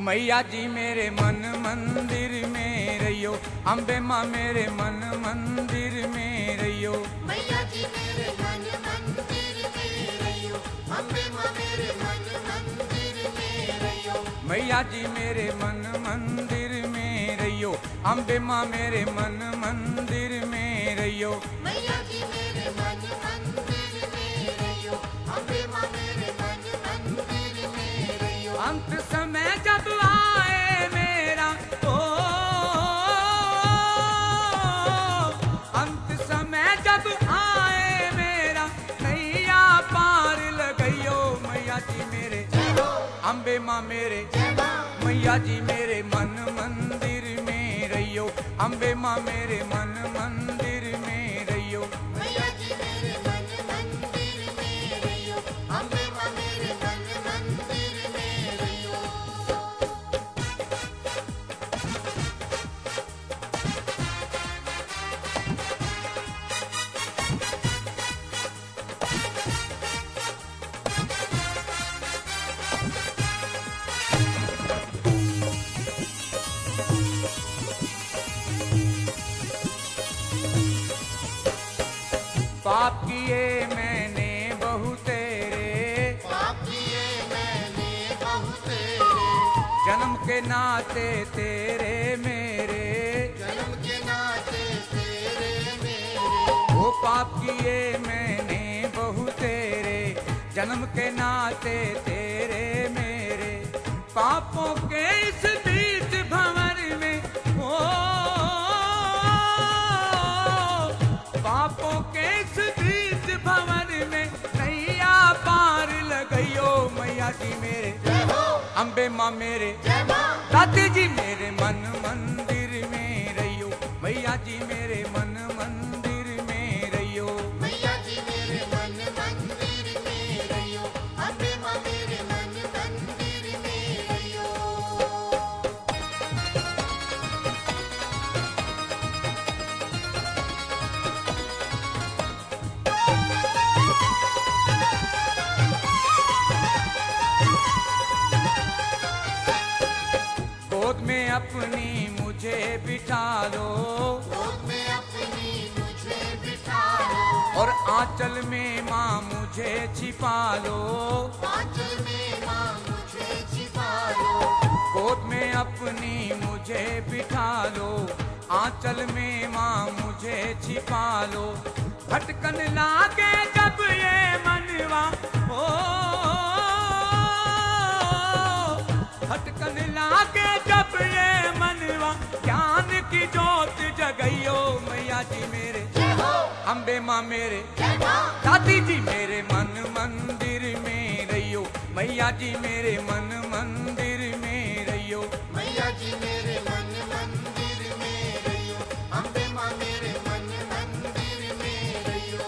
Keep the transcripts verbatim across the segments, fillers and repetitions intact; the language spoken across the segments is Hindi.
मैया जी मेरे मन मंदिर में रहियो, अम्बे माँ मेरे मन मंदिर में रहियो। मैया जी मेरे मन मंदिर में रहियो, अम्बे माँ मेरे मन मंदिर में रहियो। मैया जी मेरे मन मंदिर में रहियो, अम्बे माँ मेरे मन मंदिर में रहियो। मैया जी मेरे मन मंदिर में रहियो, अम्बे माँ मेरे मन मंदिर में रहियो। अंत समय जब आए मेरा ओ, अंत समय जब आए मेरा नैया पार लगइयो। मैया जी मेरे अम्बे माँ मेरे, मैया जी मेरे मन मंदिर में रहियो, अम्बे माँ मेरे मन मंदिर में रहियो। मैया जी मेरे मन मंदिर में रहियो, अम्बे माँ मेरे मन मंदिर में रहियो। पाप किए मैंने बहु तेरे, पाप किए मैंने बहुत तेरे, जन्म के नाते तेरे मेरे। जन्म के नाते तेरे मेरे। वो पाप किए मैंने बहु तेरे, जन्म के नाते तेरे मेरे। पापों के इस बीच भंवर में ओ, पापों के इस बीच भंवर में नैया पार लगइयो। मैया जी मेरे जय हो, अम्बे माँ मेरे, जय माँ। दादी जी मेरे मन मंदिर में रहियो। मैया जी मेरे मन मंदिर में रहियो। मैया जी मेरे मन मंदिर में रहियो, अम्बे माँ मेरे मन मंदिर में रहियो। गोद में अपनी मुझे बिठा लो, गोद में अपनी मुझे बिठा लो, और आंचल में माँ मुझे छिपा लो। आंचल में माँ मुझे छिपा लो। गोद में अपनी मुझे बिठा लो, आंचल में माँ मुझे छिपा लो। भटकन लागे जब ये मनवा ओ, भटकन लागे जब ये मनवा, ज्ञान की जोत जगइयो। मैया जी मेरे जय हो, अम्बे माँ मेरे, जय माँ। दादी जी मेरे मन मंदिर में रहियो। मैया जी मेरे मन मंदिर में रहियो। मैया जी मेरे मन मंदिर में रहियो, अम्बे माँ मेरे मन मंदिर में रहियो।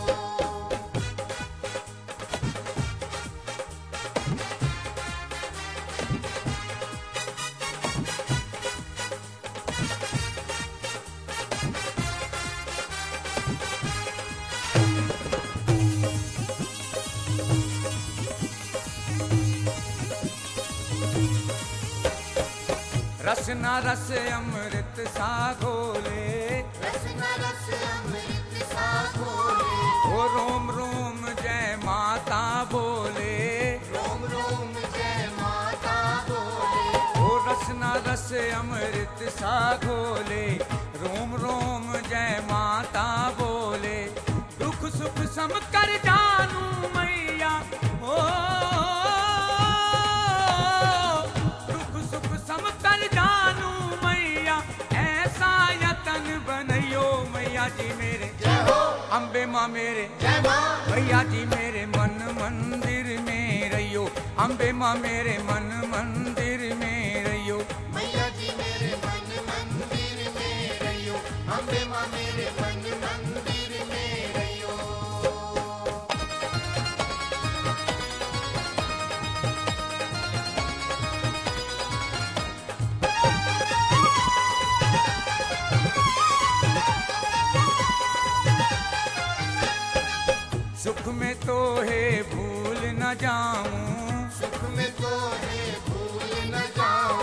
रस न रस अमृत सा घोले, रसना रस अमृत सा घोले, ओ रोम रोम जय माता बोले। रोम रोम जय माता बोले। ओ रस न रस अमृत सा घोले, रोम रोम जय माता बोले। दुख सुख सम कर जानू मैया ओ, दुख सुख सम कर जानू मैया, ऐसा यतन बनइयो। मैया जी मेरे जय हो, अम्बे माँ मेरे, जय माँ। मैया जी मेरे मन मंदिर में रहियो। अम्बे माँ मेरे मन मंदिर में रहियो। मैया जी मेरे मन मंदिर में रहियो, अम्बे माँ मेरे मन मंदिर में रहियो। सुख में तो है भूल न जाऊं, सुख में तो है भूल न जाऊं,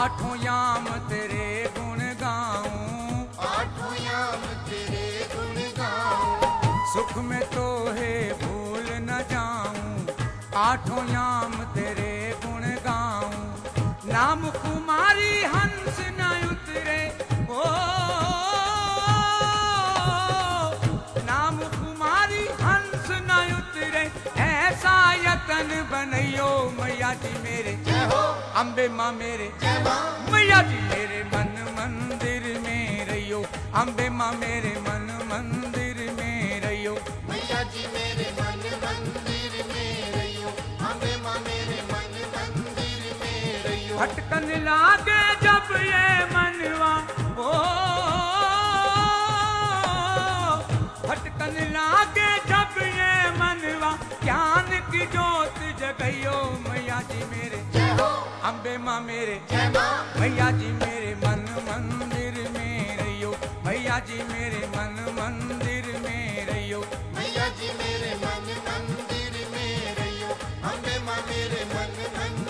आठों याम तेरे गुण गाऊं, आठों याम तेरे गुण गाऊं, सुख में तो है भूल न जाऊं, आठों याम तेरे गुण गाऊं। नाम कुमारी हंस न उतरे, ओ नाम कुमारी हंस न उतरे, ऐसा यतन बनैयो मैया जी मेरे, जय हो अम्बे माँ मेरे, जय माँ, मैया जी मेरे मन मंदिर में रहियो, अम्बे माँ मेरे मन मंदिर में रहियो। मैया जी मेरे मन मंदिर में रहियो, अम्बे माँ मेरे मन मंदिर में रहियो। भटकन लागे जब ये मनवा, ओ भटकन लागे जब ये मनवा, ज्ञान की ज्योत जगइयो मैया जी मेरे, जय हो अम्बे माँ मेरे, जय माँ, मैया जी मेरे मन मंदिर में रहियो, मैया जी मेरे मन मंदिर में रहियो। मैया जी मेरे मन मंदिर में रहियो, अम्बे माँ मेरे मन मंदिर